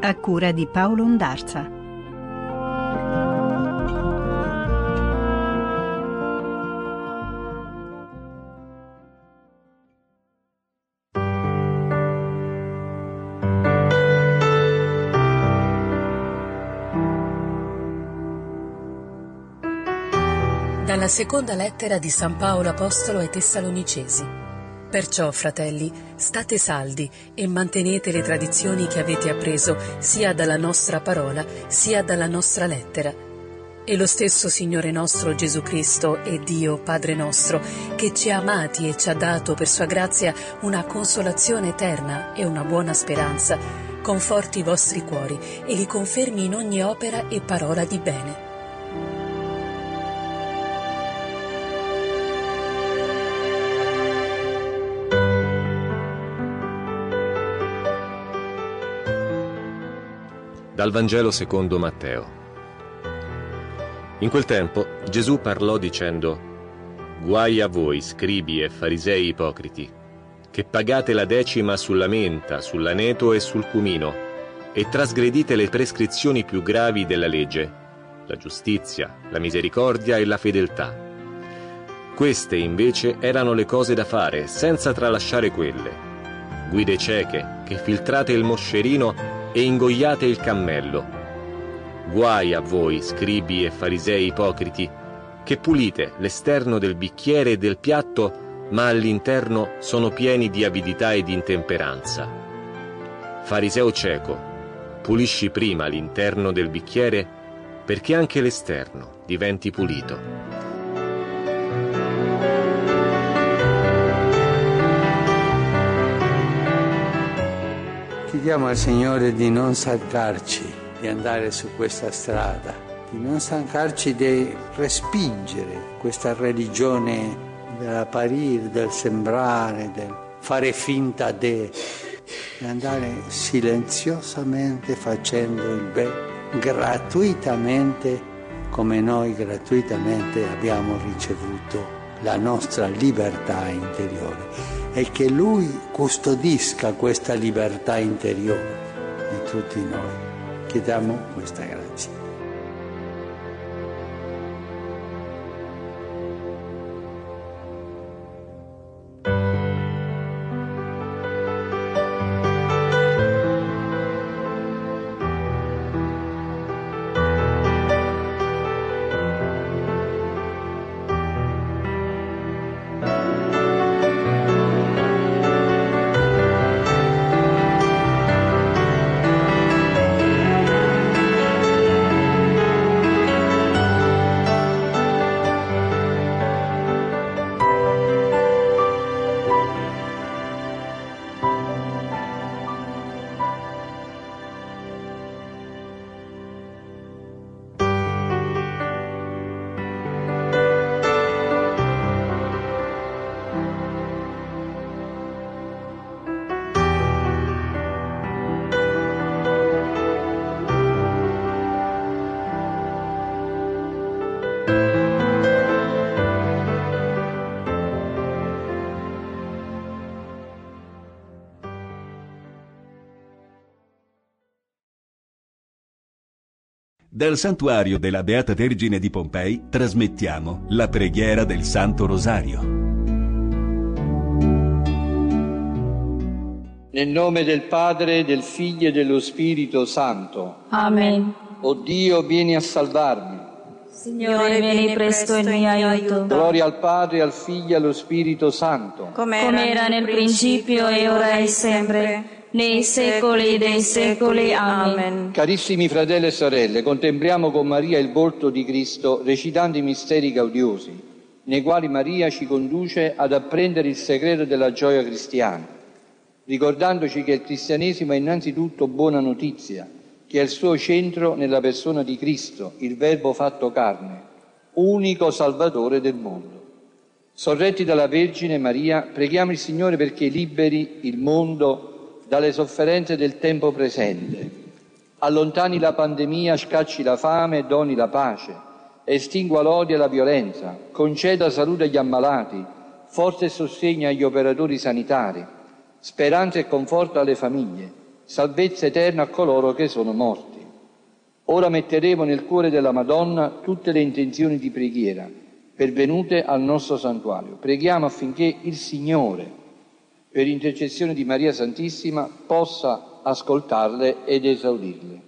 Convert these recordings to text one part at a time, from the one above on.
a cura di Paolo Ondarza. Dalla seconda lettera di San Paolo Apostolo ai Tessalonicesi. Perciò, fratelli, state saldi e mantenete le tradizioni che avete appreso sia dalla nostra parola sia dalla nostra lettera. E lo stesso Signore nostro Gesù Cristo e Dio Padre nostro, che ci ha amati e ci ha dato per sua grazia una consolazione eterna e una buona speranza, conforti i vostri cuori e li confermi in ogni opera e parola di bene. Dal Vangelo secondo Matteo. In quel tempo Gesù parlò dicendo: «Guai a voi, scribi e farisei ipocriti, che pagate la decima sulla menta, sull'aneto e sul cumino, e trasgredite le prescrizioni più gravi della legge, la giustizia, la misericordia e la fedeltà. Queste invece erano le cose da fare, senza tralasciare quelle. Guide cieche, che filtrate il moscerino e ingoiate il cammello. Guai a voi, scribi e farisei ipocriti, che pulite l'esterno del bicchiere e del piatto, ma all'interno sono pieni di avidità e di intemperanza. Fariseo cieco, pulisci prima l'interno del bicchiere, perché anche l'esterno diventi pulito». Chiediamo al Signore di non stancarci di andare su questa strada, di non stancarci di respingere questa religione dell'apparire, del sembrare, del fare finta di andare silenziosamente facendo il bene, gratuitamente, come noi gratuitamente abbiamo ricevuto la nostra libertà interiore. E che Lui custodisca questa libertà interiore di tutti noi. Chiediamo questa grazia. Dal santuario della Beata Vergine di Pompei trasmettiamo la preghiera del Santo Rosario. Nel nome del Padre, del Figlio e dello Spirito Santo. Amen. O Dio, vieni a salvarmi. Signore, vieni presto in mio aiuto. Gloria al Padre, al Figlio e allo Spirito Santo. Come era nel principio e ora e sempre, nei secoli dei secoli. Amen. Carissimi fratelli e sorelle, contempliamo con Maria il volto di Cristo recitando i misteri gaudiosi, nei quali Maria ci conduce ad apprendere il segreto della gioia cristiana, ricordandoci che il cristianesimo è innanzitutto buona notizia, che è il suo centro nella persona di Cristo, il Verbo fatto carne, unico Salvatore del mondo. Sorretti dalla Vergine Maria, preghiamo il Signore perché liberi il mondo dalle sofferenze del tempo presente, allontani la pandemia, scacci la fame, doni la pace, estingua l'odio e la violenza, conceda salute agli ammalati, forza e sostegno agli operatori sanitari, speranza e conforto alle famiglie, salvezza eterna a coloro che sono morti. Ora metteremo nel cuore della Madonna tutte le intenzioni di preghiera pervenute al nostro santuario. Preghiamo affinché il Signore, per intercessione di Maria Santissima, possa ascoltarle ed esaudirle.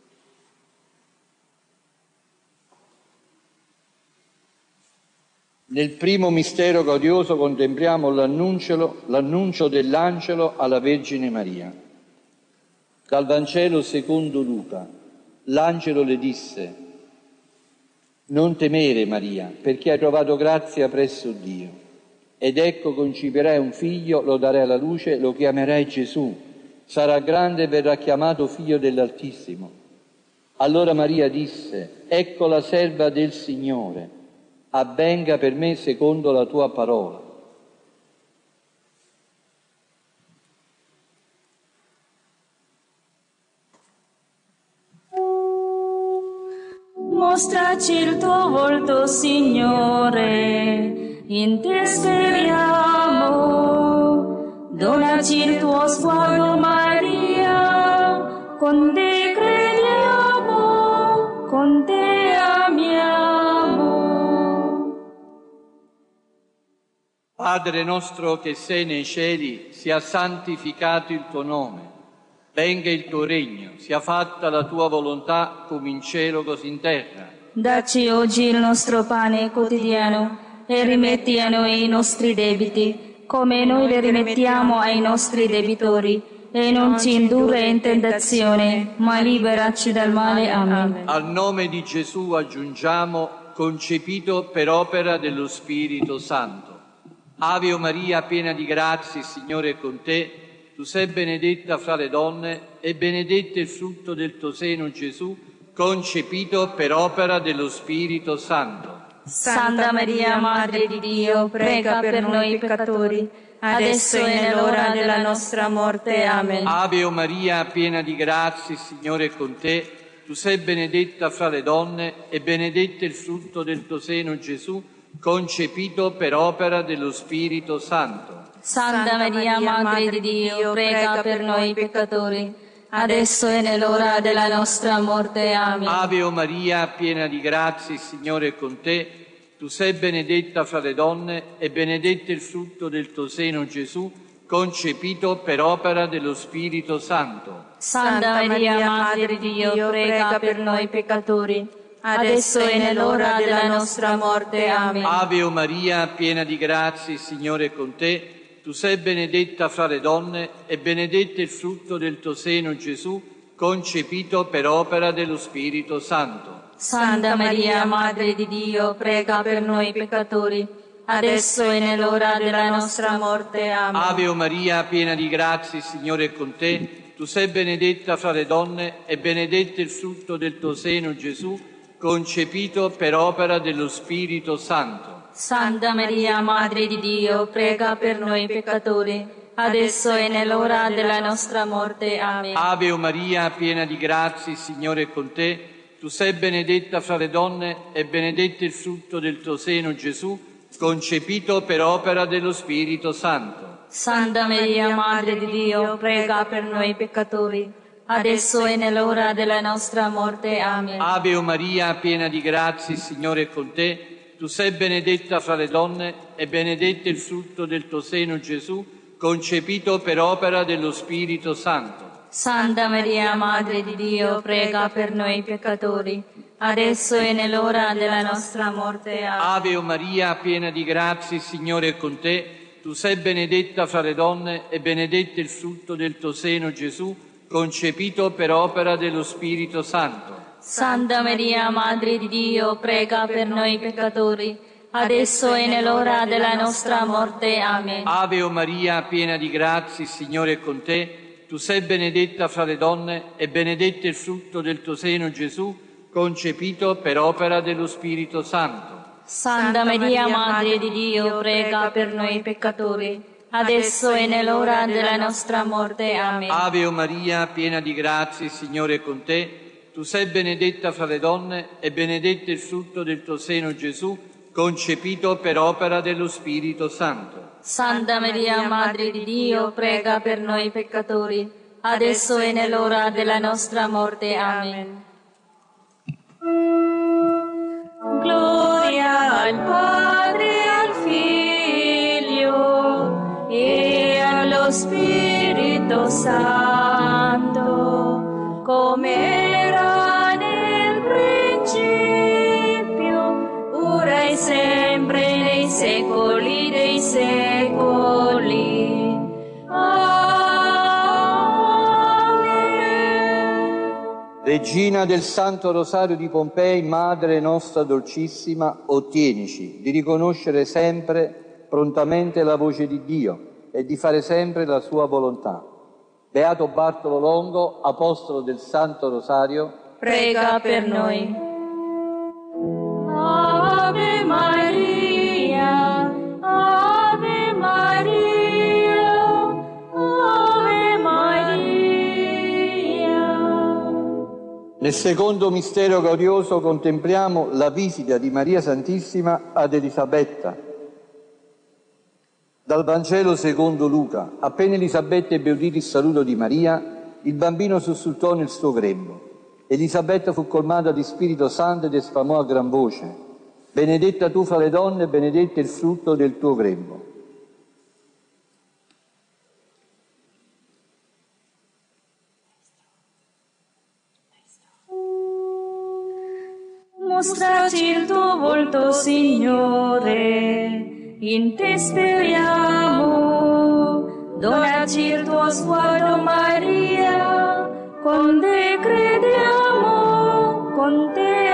Nel primo mistero gaudioso contempliamo l'annuncio dell'angelo alla Vergine Maria. Dal Vangelo secondo Luca. L'angelo le disse: «Non temere, Maria, perché hai trovato grazia presso Dio. Ed ecco, conciperai un figlio, lo darai alla luce, lo chiamerai Gesù. Sarà grande e verrà chiamato Figlio dell'Altissimo». Allora Maria disse: «Ecco la serva del Signore, avvenga per me secondo la tua parola». Mostraci il tuo volto, Signore, in te speriamo. Donaci il tuo sguardo, Maria, con te crediamo, con te amiamo. Padre nostro che sei nei cieli, sia santificato il tuo nome. Venga il tuo regno, sia fatta la tua volontà come in cielo così in terra. Dacci oggi il nostro pane quotidiano e rimetti a noi i nostri debiti, come noi li rimettiamo ai nostri debitori. E non ci indurre in tentazione, ma liberaci dal male. Amen. Al nome di Gesù aggiungiamo: concepito per opera dello Spirito Santo. Ave o Maria, piena di grazia, il Signore è con te. Tu sei benedetta fra le donne e benedetto il frutto del tuo seno, Gesù, concepito per opera dello Spirito Santo. Santa Maria, Madre di Dio, prega per noi peccatori, adesso e nell'ora della nostra morte. Amen. Ave o Maria, piena di grazia, il Signore è con te. Tu sei benedetta fra le donne e benedetto il frutto del tuo seno, Gesù, concepito per opera dello Spirito Santo. Santa Maria, Madre di Dio, prega per noi peccatori, adesso e nell'ora della nostra morte. Amen. Ave o Maria, piena di grazia, il Signore è con te. Tu sei benedetta fra le donne e benedetto il frutto del tuo seno, Gesù, concepito per opera dello Spirito Santo. Santa Maria, Madre di Dio, prega per noi peccatori, adesso e nell'ora della nostra morte. Amen. Ave o Maria, piena di grazia, il Signore è con te. Tu sei benedetta fra le donne e benedetto il frutto del tuo seno, Gesù, concepito per opera dello Spirito Santo. Santa Maria, Madre di Dio, prega per noi peccatori, adesso e nell'ora della nostra morte. Amen. Ave o Maria, piena di grazia, il Signore è con te. Tu sei benedetta fra le donne e benedetto il frutto del tuo seno, Gesù, concepito per opera dello Spirito Santo. Santa Maria, Madre di Dio, prega per noi peccatori, adesso e nell'ora della nostra morte. Amen. Ave o Maria, piena di grazia, il Signore è con te. Tu sei benedetta fra le donne e benedetto il frutto del tuo seno, Gesù, concepito per opera dello Spirito Santo. Santa Maria, Madre di Dio, prega per noi peccatori, adesso e nell'ora della nostra morte. Amen. Ave o Maria, piena di grazia, il Signore è con te. Tu sei benedetta fra le donne e benedetto il frutto del tuo seno, Gesù, concepito per opera dello Spirito Santo. Santa Maria, Madre di Dio, prega per noi peccatori, adesso e nell'ora della nostra morte. Amen. Ave o Maria, piena di grazia, il Signore è con te. Tu sei benedetta fra le donne e benedetto il frutto del tuo seno, Gesù, concepito per opera dello Spirito Santo. Santa Maria, Madre di Dio, prega per noi peccatori, adesso e nell'ora della nostra morte. Amen. Ave o Maria, piena di grazia, il Signore è con te. Tu sei benedetta fra le donne e benedetto il frutto del tuo seno, Gesù, concepito per opera dello Spirito Santo. Santa Maria, Madre di Dio, prega per noi peccatori, adesso e nell'ora della nostra morte. Amen. Ave o Maria, piena di grazia, il Signore è con te. Tu sei benedetta fra le donne e benedetto il frutto del tuo seno, Gesù, concepito per opera dello Spirito Santo. Santa Maria, Madre di Dio, prega per noi peccatori, adesso e nell'ora della nostra morte. Amen. Gloria al Padre, al Figlio e allo Spirito Santo, come era nel principio, ora e sempre, nei secoli dei secoli. Amen. Regina del Santo Rosario di Pompei, Madre nostra dolcissima, ottienici di riconoscere sempre prontamente la voce di Dio e di fare sempre la sua volontà. Beato Bartolo Longo, Apostolo del Santo Rosario, prega per noi. Ave Maria, Ave Maria, Ave Maria. Nel secondo mistero glorioso contempliamo la visita di Maria Santissima ad Elisabetta. Dal Vangelo secondo Luca. Appena Elisabetta ebbe udito il saluto di Maria, il bambino sussultò nel suo grembo. Elisabetta fu colmata di Spirito Santo ed esclamò a gran voce: benedetta tu fra le donne, benedetto il frutto del tuo grembo. Mostraci il tuo volto, Signore, in te speriamo. Donaci il tuo sguardo, Maria, con te crediamo, con te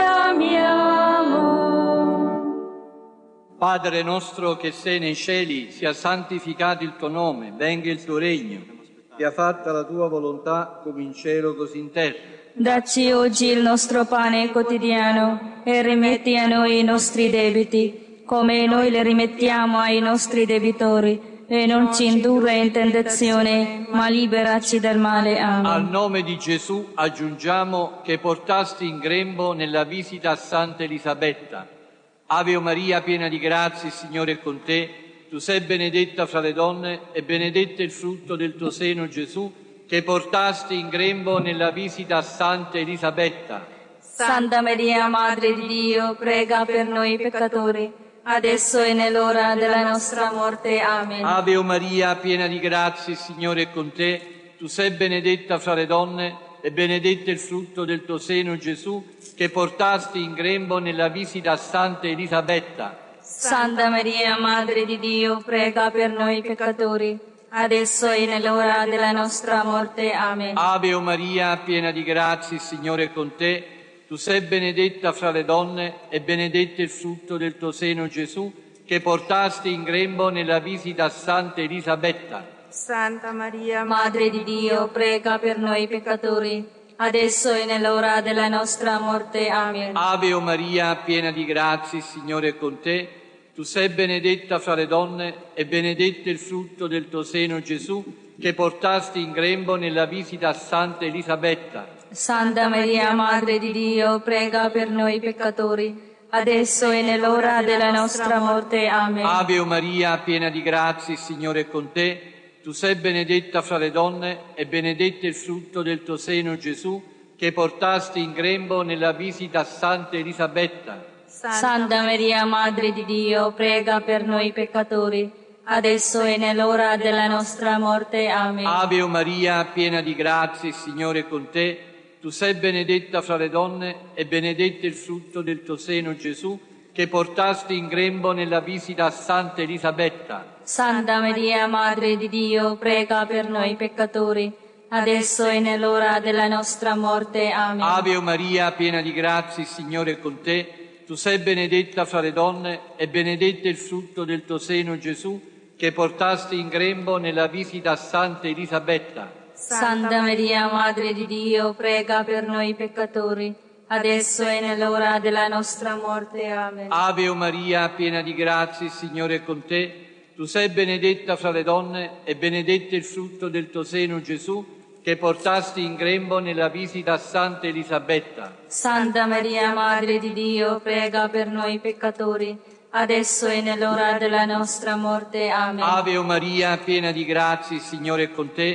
amiamo. Padre nostro che sei nei cieli, sia santificato il tuo nome, venga il tuo regno, sia fatta la tua volontà come in cielo così in terra. Dacci oggi il nostro pane quotidiano e rimetti a noi i nostri debiti, come noi le rimettiamo ai nostri debitori, e non ci indurre in tentazione, ma liberaci dal male. Amen. Al nome di Gesù aggiungiamo che portasti in grembo nella visita a Santa Elisabetta. Ave Maria, piena di grazia, il Signore è con te. Tu sei benedetta fra le donne e benedetto il frutto del tuo seno, Gesù, che portasti in grembo nella visita a Santa Elisabetta. Santa Maria, Madre di Dio, prega per noi peccatori, adesso e nell'ora della nostra morte. Amen. Ave Maria, piena di grazia, il Signore è con te. Tu sei benedetta fra le donne e benedetto il frutto del tuo seno, Gesù, che portasti in grembo nella visita a Santa Elisabetta. Santa Maria, Madre di Dio, prega per noi peccatori, adesso e nell'ora della nostra morte. Amen. Ave Maria, piena di grazia, il Signore è con te. Tu sei benedetta fra le donne e benedetto il frutto del tuo seno, Gesù, che portasti in grembo nella visita a Santa Elisabetta. Santa Maria, Madre di Dio, prega per noi peccatori, adesso e nell'ora della nostra morte. Amen. Ave Maria, piena di grazia, il Signore è con te. Tu sei benedetta fra le donne e benedetto il frutto del tuo seno, Gesù, che portasti in grembo nella visita a Santa Elisabetta. Santa Maria, Madre di Dio, prega per noi peccatori, adesso e nell'ora della nostra morte. Amen. Ave Maria, piena di grazia, il Signore è con te. Tu sei benedetta fra le donne e benedetto il frutto del tuo seno, Gesù, che portasti in grembo nella visita a Santa Elisabetta. Santa Maria, Madre di Dio, prega per noi peccatori, adesso e nell'ora della nostra morte. Amen. Ave Maria, piena di grazia, il Signore è con te. Tu sei benedetta fra le donne e benedetto il frutto del tuo seno, Gesù, che portasti in grembo nella visita a Santa Elisabetta. Santa Maria, Madre di Dio, prega per noi peccatori, adesso e nell'ora della nostra morte. Amen. Ave Maria, piena di grazia, il Signore è con te. Tu sei benedetta fra le donne e benedetto il frutto del tuo seno, Gesù, che portasti in grembo nella visita a Santa Elisabetta. Santa Maria, Madre di Dio, prega per noi peccatori, adesso e nell'ora della nostra morte. Amen. Ave Maria, piena di grazia, il Signore è con te. Tu sei benedetta fra le donne e benedetto il frutto del tuo seno, Gesù, che portasti in grembo nella visita a Santa Elisabetta. Santa Maria, Madre di Dio, prega per noi peccatori, adesso e nell'ora della nostra morte. Amen. Ave Maria, piena di grazia, il Signore è con te. Tu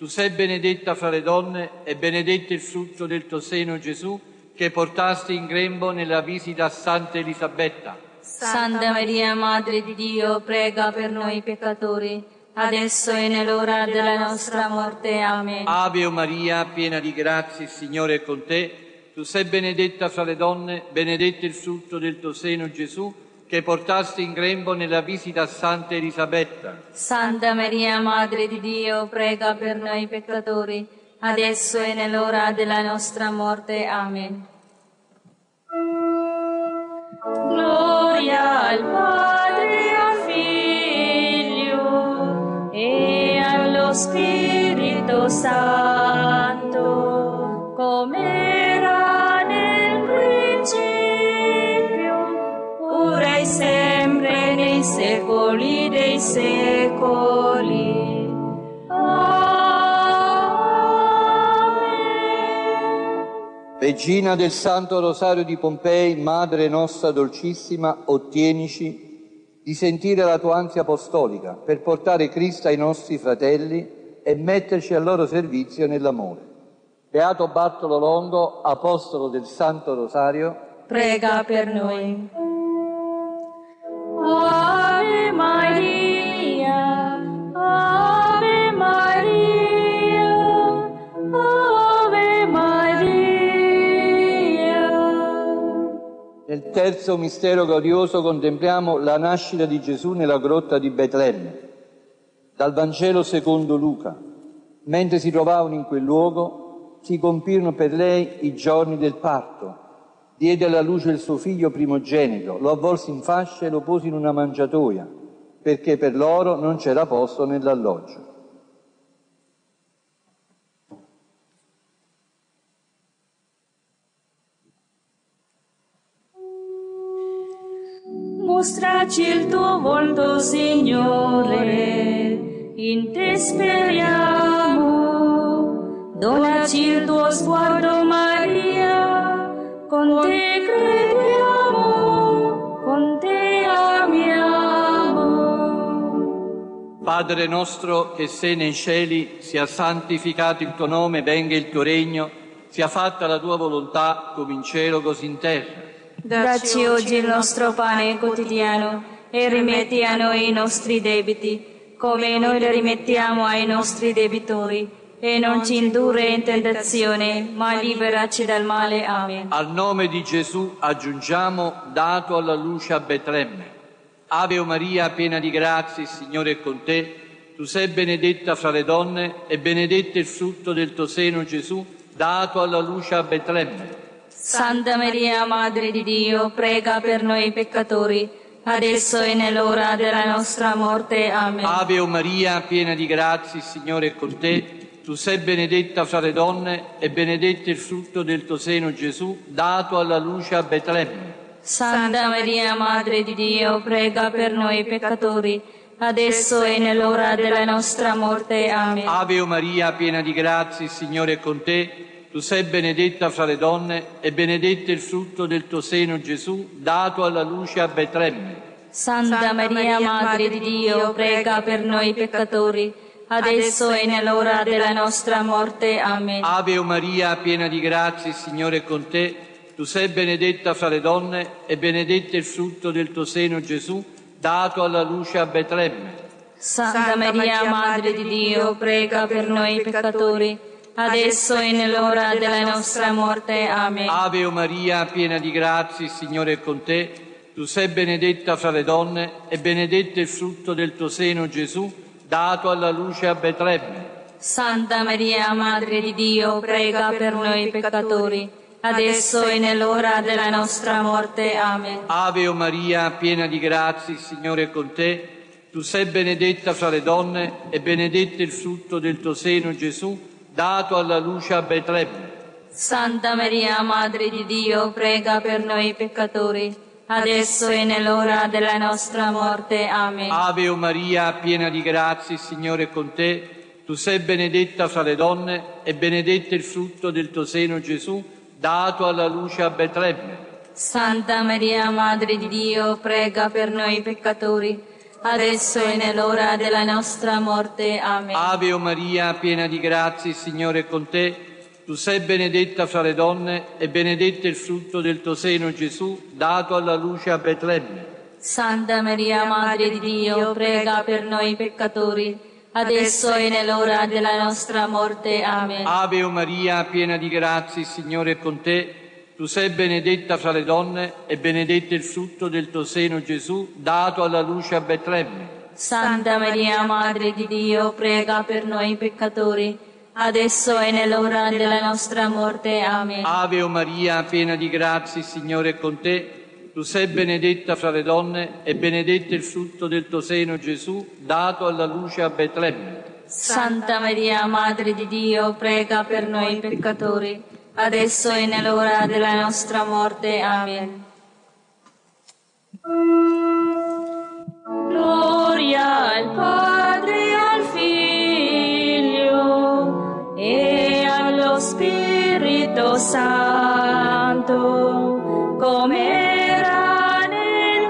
Tu sei benedetta fra le donne e benedetto il frutto del tuo seno, Gesù, che portasti in grembo nella visita a Santa Elisabetta. Santa Maria, Madre di Dio, prega per noi peccatori, adesso e nell'ora della nostra morte. Amen. Ave Maria, piena di grazia, il Signore è con te. Tu sei benedetta fra le donne, benedetto il frutto del tuo seno, Gesù, che portasti in grembo nella visita a Santa Elisabetta. Santa Maria, Madre di Dio, prega per noi peccatori, adesso e nell'ora della nostra morte. Amen. Gloria al Padre, al Figlio e allo Spirito Santo, come era nel principio, ora e sempre, nei secoli dei secoli. Regina del Santo Rosario di Pompei, Madre nostra dolcissima, ottienici di sentire la tua ansia apostolica per portare Cristo ai nostri fratelli e metterci al loro servizio nell'amore. Beato Bartolo Longo, apostolo del Santo Rosario, prega per noi. Ave Maria, Ave Maria, Ave Maria. Nel terzo mistero glorioso contempliamo la nascita di Gesù nella grotta di Betlemme. Dal Vangelo secondo Luca. Mentre si trovavano in quel luogo, si compirono per lei i giorni del parto. Diede alla luce il suo figlio primogenito, lo avvolse in fasce e lo pose in una mangiatoia, perché per loro non c'era posto nell'alloggio. Mostraci il tuo volto, Signore, in te speriamo. Donaci il tuo sguardo, Maria, con te crediamo, con te amiamo. Padre nostro che sei nei cieli, sia santificato il tuo nome, venga il tuo regno, sia fatta la tua volontà, come in cielo così in terra. Dacci oggi il nostro pane quotidiano e rimetti a noi i nostri debiti, come noi li rimettiamo ai nostri debitori, e non ci indurre in tentazione, ma liberaci dal male. Amen. Al nome di Gesù aggiungiamo, dato alla luce a Betlemme. Ave Maria, piena di grazia, il Signore è con te. Tu sei benedetta fra le donne e benedetto il frutto del tuo seno, Gesù, dato alla luce a Betlemme. Santa Maria, Madre di Dio, prega per noi peccatori, adesso e nell'ora della nostra morte. Amen. Ave Maria, piena di grazia, il Signore è con te. Tu sei benedetta fra le donne e benedetto il frutto del tuo seno, Gesù, dato alla luce a Betlemme. Santa Maria, Madre di Dio, prega per noi peccatori, adesso e nell'ora della nostra morte. Amen. Ave Maria, piena di grazia, il Signore è con te. Tu sei benedetta fra le donne e benedetto il frutto del tuo seno, Gesù, dato alla luce a Betlemme. Santa Maria, Madre di Dio, prega per noi peccatori, adesso e nell'ora della nostra morte. Amen. Ave Maria, piena di grazia, il Signore è con te. Tu sei benedetta fra le donne e benedetto il frutto del tuo seno, Gesù, dato alla luce a Betlemme. Santa Maria, Madre di Dio, prega per noi peccatori, adesso e nell'ora della nostra morte. Amen. Ave Maria, piena di grazia, il Signore è con te. Tu sei benedetta fra le donne e benedetto il frutto del tuo seno, Gesù, dato alla luce a Betlemme. Santa Maria, Madre di Dio, prega per noi peccatori, adesso e nell'ora della nostra morte. Amen. Ave Maria, piena di grazia, il Signore è con te. Tu sei benedetta fra le donne e benedetto il frutto del tuo seno, Gesù, dato alla luce a Betlemme. Santa Maria, Madre di Dio, prega per noi peccatori, adesso e nell'ora della nostra morte. Amen. Ave Maria, piena di grazia, il Signore è con te. Tu sei benedetta fra le donne e benedetto il frutto del tuo seno, Gesù, dato alla luce a Betlemme. Santa Maria, Madre di Dio, prega per noi peccatori, adesso e nell'ora della nostra morte. Amen. Ave o Maria, piena di grazia, il Signore è con te. Tu sei benedetta fra le donne e benedetto il frutto del tuo seno, Gesù, dato alla luce a Betlemme. Santa Maria, Madre di Dio, prega per noi peccatori, adesso e nell'ora della nostra morte. Amen. Ave o Maria, piena di grazia, il Signore è con te. Tu sei benedetta fra le donne e benedetto il frutto del tuo seno, Gesù, dato alla luce a Betlemme. Santa Maria, Madre di Dio, prega per noi peccatori, adesso e nell'ora della nostra morte. Amen. Ave o Maria, piena di grazia, il Signore è con te. Tu sei benedetta fra le donne e benedetto il frutto del tuo seno, Gesù, dato alla luce a Betlemme. Santa Maria, Madre di Dio, prega per noi peccatori, adesso e nell'ora della nostra morte. Amen. Gloria al Padre, al Figlio e allo Spirito Santo, come era nel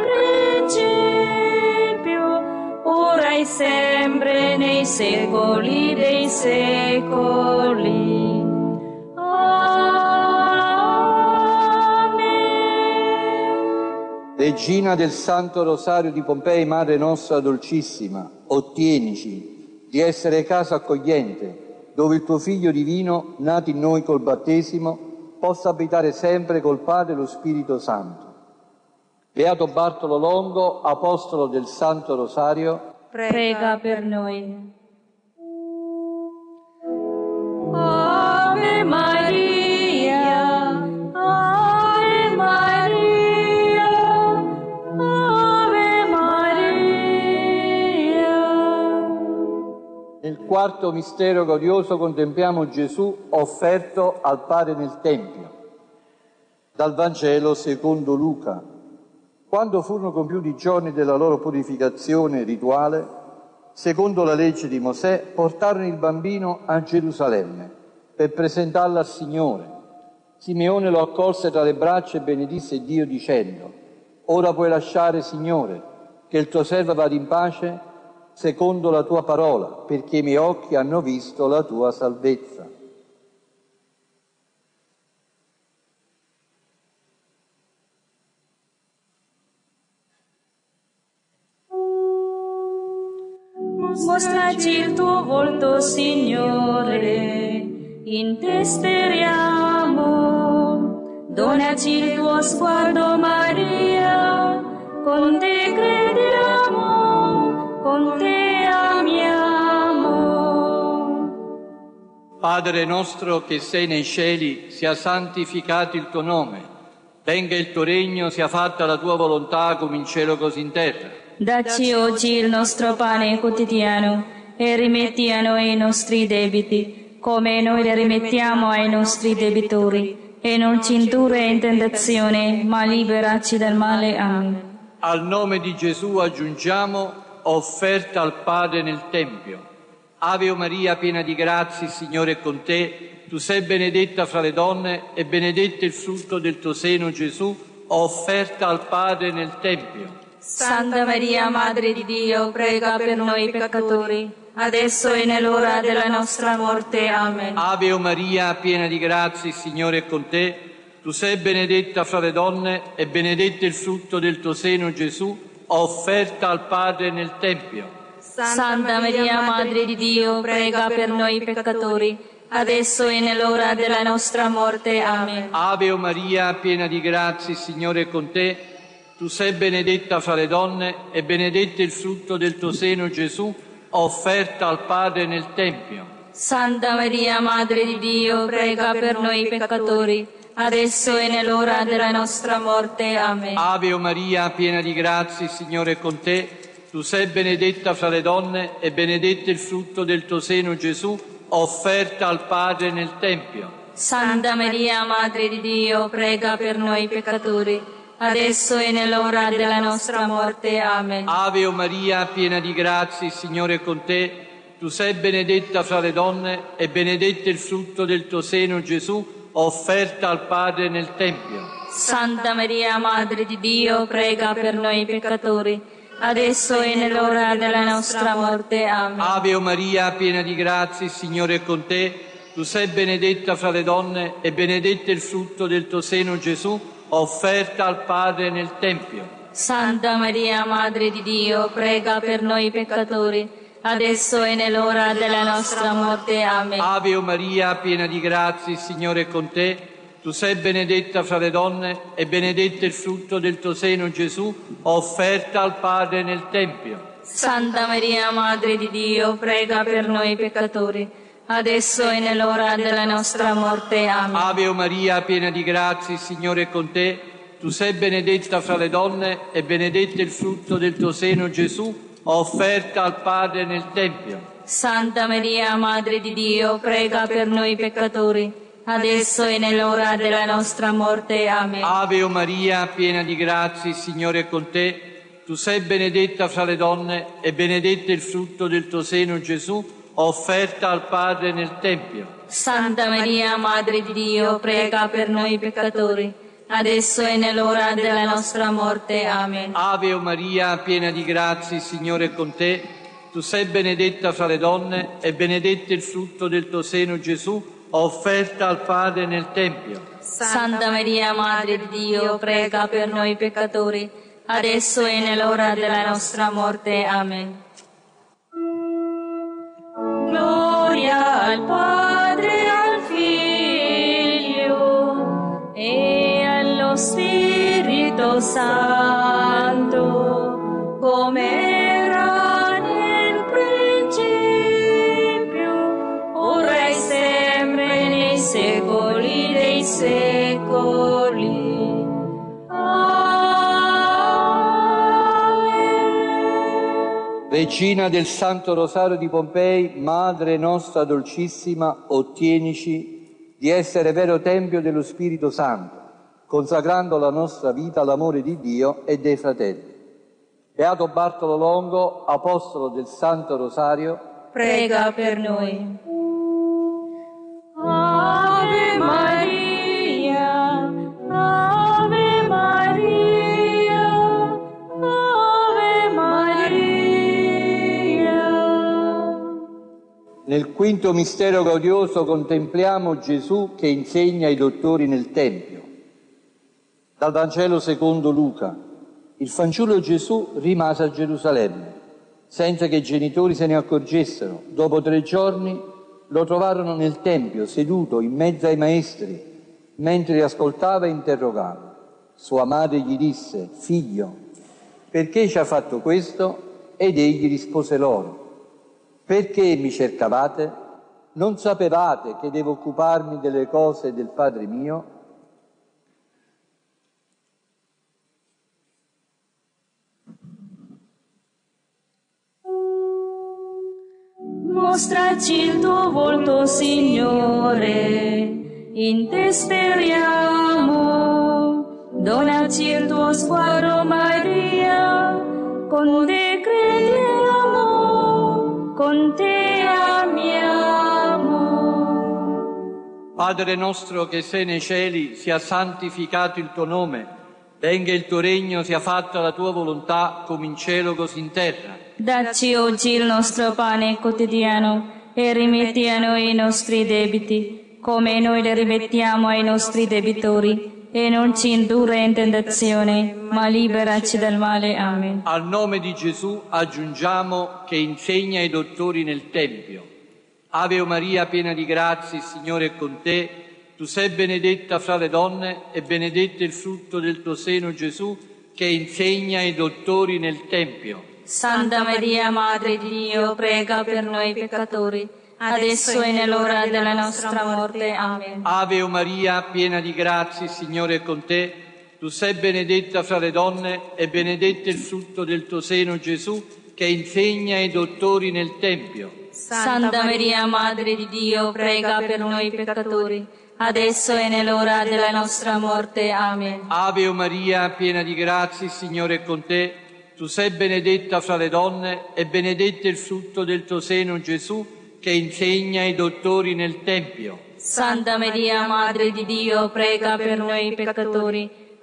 principio, ora e sempre, nei secoli dei secoli. Regina del Santo Rosario di Pompei, Madre nostra dolcissima, ottienici di essere casa accogliente, dove il tuo Figlio divino, nato in noi col battesimo, possa abitare sempre col Padre e lo Spirito Santo. Beato Bartolo Longo, apostolo del Santo Rosario, prega per noi. Ave Maria, Ave Maria, Ave Maria. Nel quarto mistero glorioso contempliamo Gesù offerto al Padre nel Tempio. Dal Vangelo secondo Luca. Quando furono compiuti i giorni della loro purificazione rituale, secondo la legge di Mosè, portarono il bambino a Gerusalemme per presentarlo al Signore. Simeone lo accolse tra le braccia e benedisse Dio dicendo: Ora puoi lasciare, Signore, che il tuo servo vada in pace secondo la tua parola, perché i miei occhi hanno visto la tua salvezza. Mostraci il tuo volto, Signore, in te speriamo. Donaci il tuo sguardo, Maria, con te crediamo, con te amiamo. Padre nostro che sei nei cieli, sia santificato il tuo nome. Venga il tuo regno, sia fatta la tua volontà come in cielo così in terra. Dacci oggi il nostro pane quotidiano e rimetti a noi i nostri debiti, come noi li rimettiamo ai nostri debitori, e non ci indurre in tentazione, ma liberaci dal male. Amen. Al nome di Gesù aggiungiamo offerta al Padre nel Tempio. Ave o Maria, piena di grazia, il Signore è con te. Tu sei benedetta fra le donne e benedetto il frutto del tuo seno, Gesù, offerta al Padre nel Tempio. Santa Maria, Madre di Dio, prega per noi peccatori, adesso e nell'ora della nostra morte. Amen. Ave o Maria, piena di grazia, il Signore è con te. Tu sei benedetta fra le donne e benedetto il frutto del tuo seno, Gesù, offerta al Padre nel Tempio. Santa Maria, Madre di Dio, prega per noi peccatori, adesso e nell'ora della nostra morte. Amen. Ave o Maria, piena di grazia, il Signore è con te. Tu sei benedetta fra le donne e benedetto il frutto del tuo seno, Gesù, offerta al Padre nel Tempio. Santa Maria, Madre di Dio, prega per noi peccatori, adesso e nell'ora della nostra morte. Amen. Ave o Maria, piena di grazia, il Signore è con te. Tu sei benedetta fra le donne e benedetto il frutto del tuo seno, Gesù, offerta al Padre nel Tempio. Santa Maria, Madre di Dio, prega per noi peccatori, adesso e nell'ora della nostra morte. Amen. Ave o Maria, piena di grazia, il Signore è con te. Tu sei benedetta fra le donne e benedetto il frutto del tuo seno, Gesù, offerta al Padre nel Tempio. Santa Maria, Madre di Dio, prega per noi peccatori, adesso e nell'ora della nostra morte. Amen. Ave Maria, piena di grazia, il Signore è con te. Tu sei benedetta fra le donne e benedetto il frutto del tuo seno, Gesù, offerta al Padre nel Tempio. Santa Maria, Madre di Dio, prega per noi peccatori, adesso e nell'ora della nostra morte. Amen. Ave Maria, piena di grazia, il Signore è con te. Tu sei benedetta fra le donne e benedetto il frutto del tuo seno, Gesù, offerta al Padre nel Tempio. Santa Maria, Madre di Dio, prega per noi peccatori, adesso e nell'ora della nostra morte. Amen. Ave Maria, piena di grazia, il Signore è con te. Tu sei benedetta fra le donne e benedetto il frutto del tuo seno, Gesù, offerta al Padre nel Tempio. Santa Maria, Madre di Dio, prega per noi peccatori, adesso e nell'ora della nostra morte. Amen. Ave Maria, piena di grazia, il Signore è con te. Tu sei benedetta fra le donne e benedetto il frutto del tuo seno, Gesù, offerta al Padre nel Tempio. Santa Maria, Madre di Dio, prega per noi peccatori, adesso e nell'ora della nostra morte. Amen. Ave Maria, piena di grazia, il Signore è con te. Tu sei benedetta fra le donne e benedetto il frutto del tuo seno, Gesù, offerta al Padre nel Tempio. Santa Maria, Madre di Dio, prega per noi peccatori, adesso e nell'ora della nostra morte. Amen. Gloria al Padre, al Figlio e allo Spirito Santo, come era nel principio, ora e sempre, nei secoli dei secoli. Regina del Santo Rosario di Pompei, Madre nostra dolcissima, ottienici di essere vero Tempio dello Spirito Santo, consacrando la nostra vita all'amore di Dio e dei fratelli. Beato Bartolo Longo, Apostolo del Santo Rosario, prega per noi. Ave Maria, Ave Maria, Ave Maria. Nel quinto mistero glorioso contempliamo Gesù che insegna ai dottori nel Tempio. Dal Vangelo secondo Luca. Il fanciullo Gesù rimase a Gerusalemme, senza che i genitori se ne accorgessero. Dopo 3 giorni lo trovarono nel Tempio, seduto in mezzo ai maestri, mentre li ascoltava e interrogava. Sua madre gli disse: «Figlio, perché ci ha fatto questo?» Ed egli rispose loro: «Perché mi cercavate? Non sapevate che devo occuparmi delle cose del Padre mio?» Mostraci il tuo volto, Signore, in te speriamo. Donaci il tuo sguardo, Maria, con te crediamo, con te amiamo. Padre nostro che sei nei cieli, sia santificato il tuo nome, venga il tuo regno, sia fatta la tua volontà, come in cielo così in terra. Dacci oggi il nostro pane quotidiano e rimetti a noi i nostri debiti, come noi li rimettiamo ai nostri debitori, e non ci indurre in tentazione, ma liberaci dal male. Amen. Al nome di Gesù aggiungiamo che insegna ai dottori nel Tempio. Ave Maria, piena di grazia, il Signore è con te. Tu sei benedetta fra le donne e benedetto il frutto del tuo seno, Gesù, che insegna ai dottori nel Tempio. Santa Maria, Madre di Dio, prega per noi peccatori, adesso e nell'ora della nostra morte. Amen. Ave Maria, piena di grazia, il Signore è con te. Tu sei benedetta fra le donne e benedetto il frutto del tuo seno, Gesù, che insegna ai dottori nel Tempio. Santa Maria, Madre di Dio, prega per noi peccatori, adesso e nell'ora della nostra morte. Amen. Ave Maria, piena di grazia, il Signore è con te. Tu sei benedetta fra le donne e benedetto il frutto del tuo seno, Gesù, che insegna ai dottori nel Tempio. Santa Maria, Madre di Dio, prega per noi peccatori,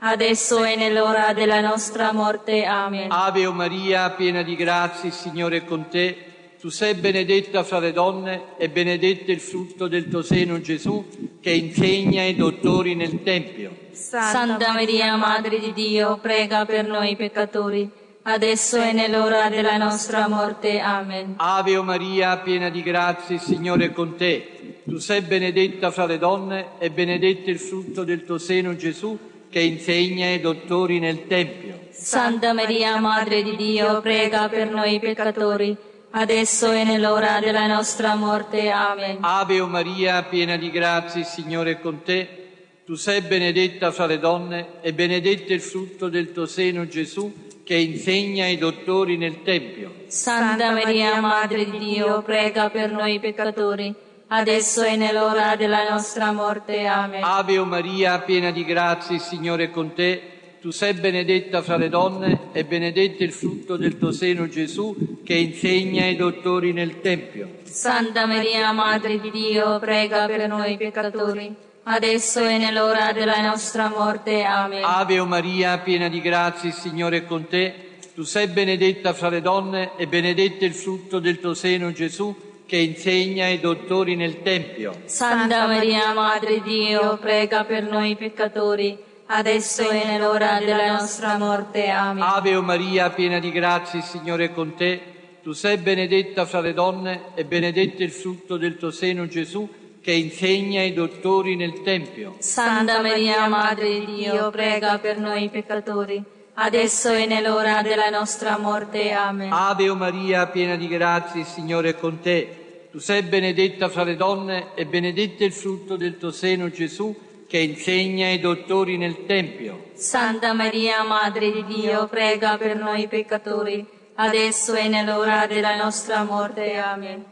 adesso e nell'ora della nostra morte. Amen. Ave o Maria, piena di grazia, il Signore è con te. Tu sei benedetta fra le donne e benedetto il frutto del tuo seno, Gesù, che insegna ai dottori nel Tempio. Santa Maria, Madre di Dio, prega per noi peccatori, adesso e nell'ora della nostra morte. Amen. Ave o Maria, piena di grazia, il Signore è con te. Tu sei benedetta fra le donne e benedetto il frutto del tuo seno, Gesù, che insegna ai dottori nel Tempio. Santa Maria, Madre di Dio, prega per noi peccatori, adesso e nell'ora della nostra morte. Amen. Ave o Maria, piena di grazia, il Signore è con te. Tu sei benedetta fra le donne e benedetto il frutto del tuo seno, Gesù, che insegna ai dottori nel Tempio. Santa Maria, Madre di Dio, prega per noi peccatori, adesso e nell'ora della nostra morte. Amen. Ave o Maria, piena di grazia, il Signore è con te. Tu sei benedetta fra le donne e benedetto il frutto del tuo seno, Gesù, che insegna ai dottori nel Tempio. Santa Maria, Madre di Dio, prega per noi peccatori, adesso e nell'ora della nostra morte. Amen. Ave o Maria, piena di grazia, il Signore è con te. Tu sei benedetta fra le donne e benedetto il frutto del tuo seno, Gesù, che insegna ai dottori nel Tempio. Santa Maria, Madre di Dio, prega per noi peccatori, adesso e nell'ora della nostra morte. Amen. Ave o Maria, piena di grazia, il Signore è con te. Tu sei benedetta fra le donne e benedetto il frutto del tuo seno, Gesù, che insegna ai dottori nel Tempio. Santa Maria, Madre di Dio, prega per noi peccatori, adesso e nell'ora della nostra morte. Amen. Ave o Maria, piena di grazia, il Signore è con te. Tu sei benedetta fra le donne e benedetto il frutto del tuo seno, Gesù, che insegna ai dottori nel Tempio. Santa Maria, Madre di Dio, prega per noi peccatori, adesso e nell'ora della nostra morte. Amen.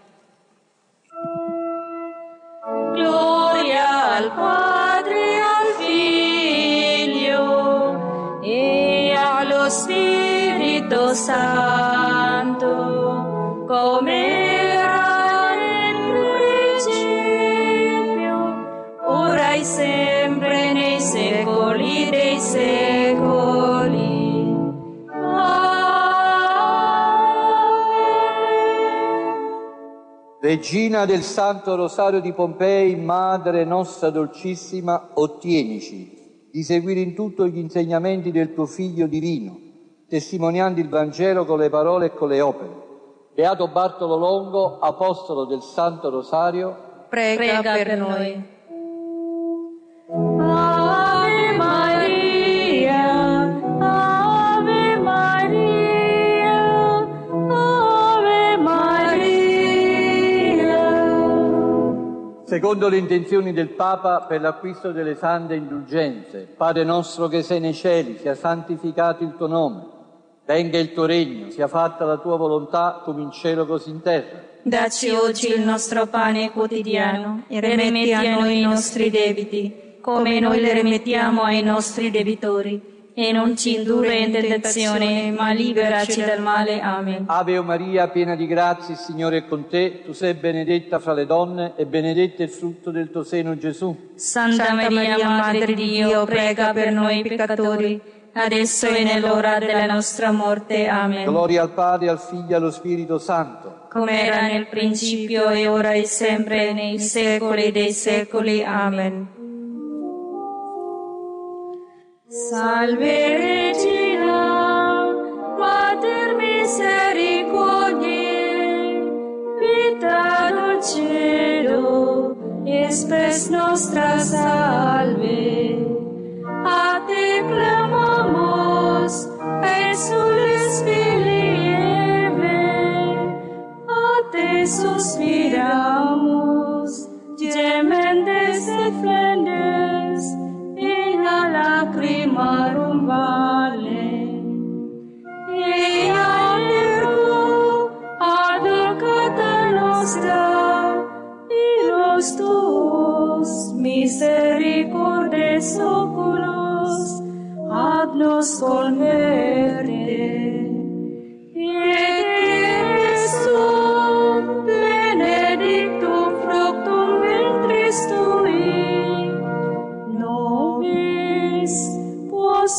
Gloria al Padre, al Figlio e allo Spirito Santo, come era nel principio, ora e sempre, nei secoli dei secoli. Regina del Santo Rosario di Pompei, Madre nostra dolcissima, ottienici di seguire in tutto gli insegnamenti del tuo Figlio divino, testimoniando il Vangelo con le parole e con le opere. Beato Bartolo Longo, apostolo del Santo Rosario, prega per noi. Ave Maria, Ave Maria, Ave Maria. Secondo le intenzioni del Papa per l'acquisto delle sante indulgenze, Padre nostro che sei nei cieli, sia santificato il tuo nome, venga il tuo regno, sia fatta la tua volontà come in cielo così in terra. Dacci oggi il nostro pane quotidiano e rimetti a noi i nostri debiti, come noi le rimettiamo ai nostri debitori. E non ci indurre in tentazione, ma liberaci dal male. Amen. Ave o Maria, piena di grazia, il Signore è con te. Tu sei benedetta fra le donne e benedetto il frutto del tuo seno, Gesù. Santa Maria, Madre di Dio, prega per noi peccatori, adesso e nell'ora della nostra morte. Amen. Gloria al Padre, al Figlio e allo Spirito Santo, come era nel principio e ora e sempre, nei secoli dei secoli. Amen. Salve Regina, Mater misericordiae, vita dulcedo, e spes nostra salve. A te clamamos, exules filieve, a te suspiramos, gementes et flendes, in a lacrimarum vale. Ea ergo advocata nostra, iros tuos misericordes oculos, ad nos converte. Iesu benedictum fructum ventris tui, nobis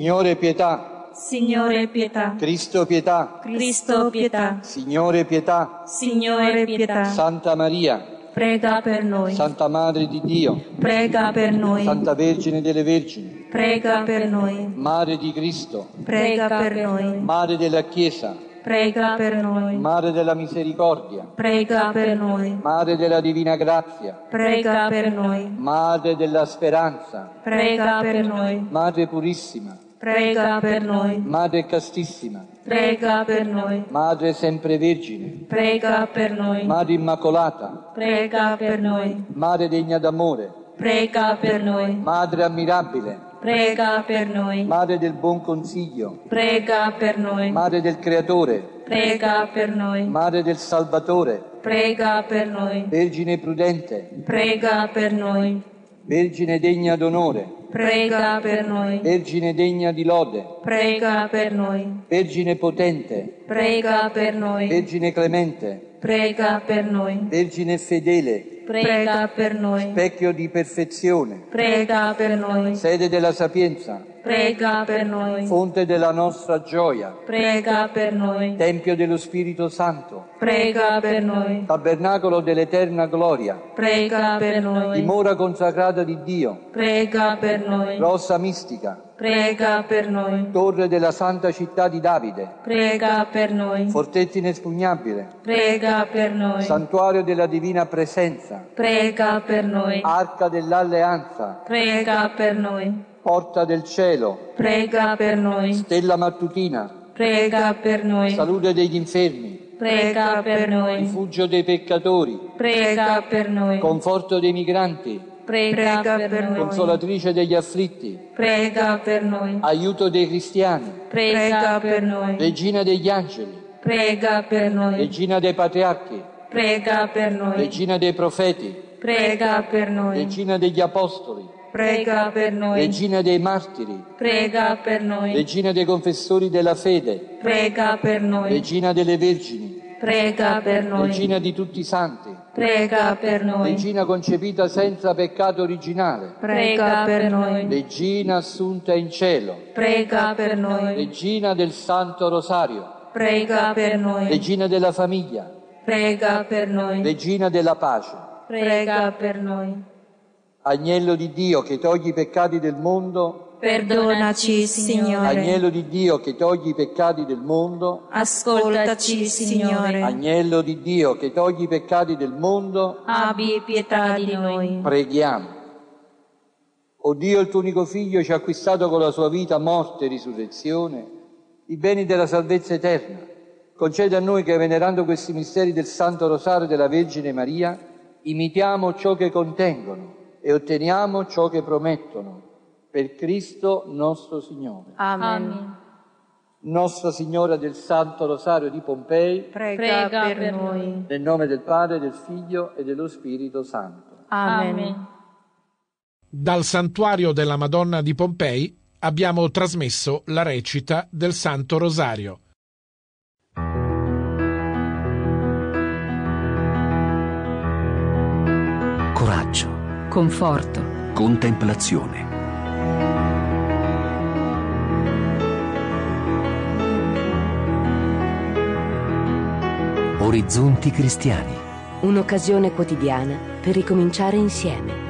Signore pietà. Signore pietà. Cristo pietà. Cristo pietà. Signore pietà. Signore pietà. Santa Maria. Prega per noi. Santa Madre di Dio. Prega per noi. Santa Vergine delle Vergini. Prega per noi. Madre di Cristo. Prega per noi. Madre della Chiesa. Prega per noi. Madre della Misericordia. Prega per noi. Madre della Divina Grazia. Prega per noi. Madre della Speranza. Prega per noi. Madre Purissima. Prega per noi. Madre Castissima. Prega per noi. Madre Sempre Vergine. Prega per noi. Madre Immacolata. Prega per noi. Madre degna d'amore. Prega per noi. Madre ammirabile. Prega per noi. Madre del buon consiglio. Prega per noi. Madre del Creatore. Prega per noi. Madre del Salvatore. Prega per noi. Vergine prudente. Prega per noi. Vergine degna d'onore. Prega per noi. Vergine degna di lode. Prega per noi. Vergine potente. Prega per noi. Vergine clemente. Prega per noi. Vergine fedele. Prega per noi. Specchio di perfezione. Prega per noi. Sede della sapienza. Prega per noi. Fonte della nostra gioia. Prega per noi. Tempio dello Spirito Santo. Prega per noi. Tabernacolo dell'eterna gloria. Prega per noi. Dimora consacrata di Dio. Prega per noi. Rossa mistica. Prega per noi. Torre della santa città di Davide. Prega per noi. Fortezza inespugnabile. Prega per noi. Santuario della divina presenza. Prega per noi. Arca dell'alleanza. Prega per noi. Porta del cielo. Prega per noi. Stella mattutina. Prega per noi. Salute degli infermi. Prega per noi. Rifugio dei peccatori. Prega per noi. Conforto dei migranti. Prega per noi. Consolatrice degli afflitti. Prega per noi. Aiuto dei cristiani. Prega per noi. Regina degli angeli. Prega per noi. Regina dei patriarchi. Prega per noi. Regina dei profeti. Prega per noi. Regina degli apostoli. Prega per noi. Regina dei martiri. Prega per noi. Regina dei confessori della fede. Prega per noi. Regina delle vergini. Prega per noi. Regina di tutti i santi. Prega per noi. Regina concepita senza peccato originale. Prega per noi. Regina assunta in cielo. Prega per noi. Regina del Santo Rosario. Prega per noi. Regina della famiglia. Prega per noi. Regina della pace. Prega per noi. Agnello di Dio che togli i peccati del mondo. Perdonaci, Signore. Agnello di Dio che togli i peccati del mondo. Ascoltaci, Signore. Agnello di Dio che togli i peccati del mondo. Abbi pietà di noi. Preghiamo. O Dio, il tuo unico Figlio ci ha acquistato con la sua vita, morte e risurrezione i beni della salvezza eterna. Concede a noi che, venerando questi misteri del Santo Rosario della Vergine Maria, imitiamo ciò che contengono e otteniamo ciò che promettono. Per Cristo nostro Signore. Amen. Nostra Signora del Santo Rosario di Pompei, Prega per noi. nel nome del Padre, del Figlio e dello Spirito Santo. Amen. Dal santuario della Madonna di Pompei abbiamo trasmesso la recita del Santo Rosario. Coraggio, Conforto. contemplazione. Orizzonti cristiani. Un'occasione quotidiana per ricominciare insieme.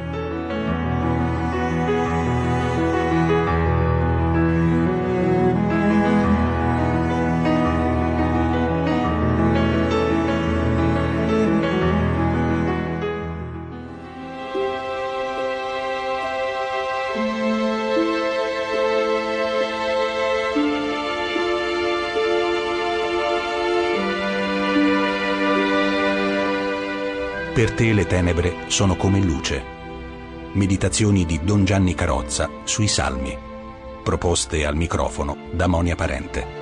Per te le tenebre sono come luce. Meditazioni di Don Gianni Carozza sui Salmi. Proposte al microfono da Monia Parente.